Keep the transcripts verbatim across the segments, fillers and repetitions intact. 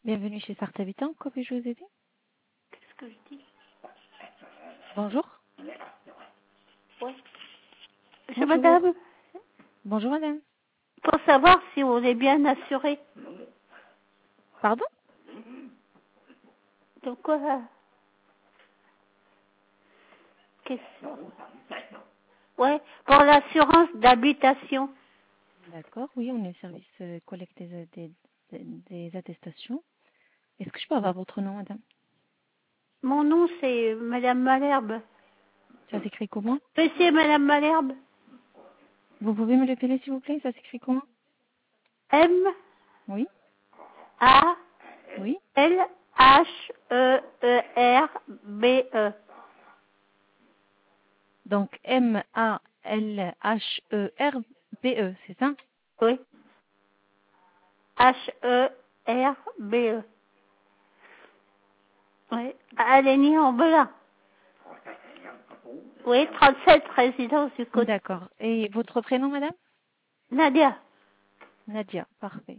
Bienvenue chez Sartre Habitant. Comment puis-je vous aider? Qu'est-ce que je dis? Bonjour. Ouais. Monsieur, Bonjour. madame, Bonjour, madame. pour savoir si on est bien assuré. Pardon? Donc quoi? Question. Ouais, pour l'assurance d'habitation. D'accord. Oui, on est au service euh, collecte des, des, des- des attestations. Est-ce que je peux avoir votre nom, madame? Mon nom, c'est Madame Malherbe. Ça s'écrit comment? Monsieur et Madame Malherbe. Vous pouvez me l'appeler, s'il vous plaît? Ça s'écrit comment? M Oui. A Oui. L H E E R B E. Donc, M A L H E R B E, c'est ça? Oui. H E R B E. Oui. Alénie en Belin. Oui, trente-sept résidence du côté. D'accord. Et votre prénom, madame? Nadia. Nadia. Parfait.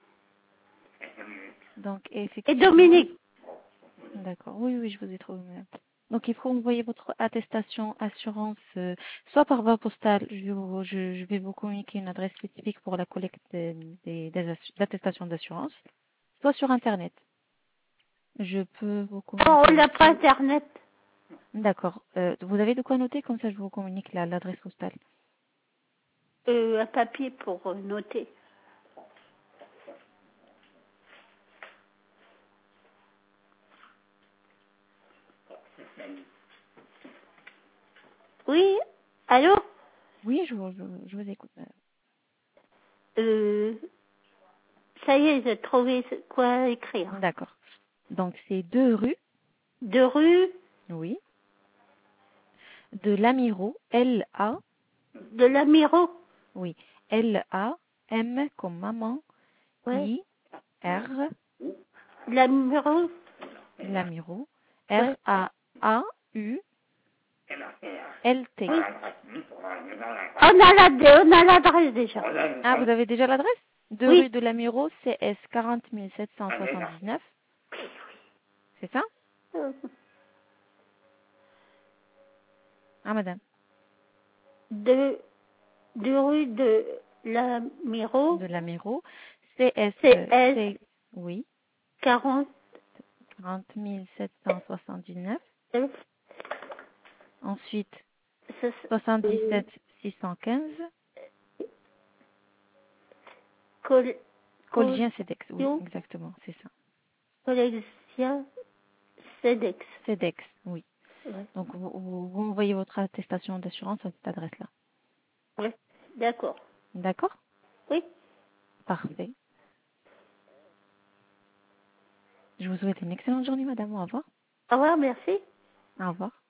Donc, Et effectivement. Dominique. D'accord. Oui, oui, je vous ai trouvé, madame. Donc, il faut envoyer votre attestation assurance, euh, soit par voie postale, je vais, vous, je, je vais vous communiquer une adresse spécifique pour la collecte des, des, des assu- attestations d'assurance, soit sur Internet. Je peux vous Oh, on communiquer n'a pas aussi. Internet. D'accord. Euh, vous avez de quoi noter, comme ça je vous communique la- l'adresse postale. Euh, un papier pour euh, noter. Oui, allô? Oui, je vous, je, je vous écoute, madame. Euh, ça y est, j'ai trouvé ce- quoi écrire. D'accord. Donc, c'est deux rue, De rue oui, de l'Amiro, L A, de l'Amiro. oui, L A, M comme maman, Ouais. I, R, L'Amiro. Lamiro, Ouais. R A A U L T. Oui. On a la, on a l'adresse déjà. Ah, vous avez déjà l'adresse? deux rue Oui. de Lamiro, C S quarante mille sept cent soixante-dix-neuf. C'est ça? Euh, Ah, madame. De, de rue de l'Amiro. De Lamiro, C S, C euh, S C, oui, quarante. quarante mille sept cent soixante-dix-neuf. Ensuite, Euh, soixante-dix-sept six cent quinze. col, col, Collégien CEDEX, oui, exactement, c'est ça. collection CEDEX. CEDEX, oui. Ouais. Donc, vous, vous, vous envoyez votre attestation d'assurance à cette adresse-là. Ouais. D'accord. D'accord? Oui. Parfait. Je vous souhaite une excellente journée, madame. Au revoir. Au revoir, merci. Au revoir.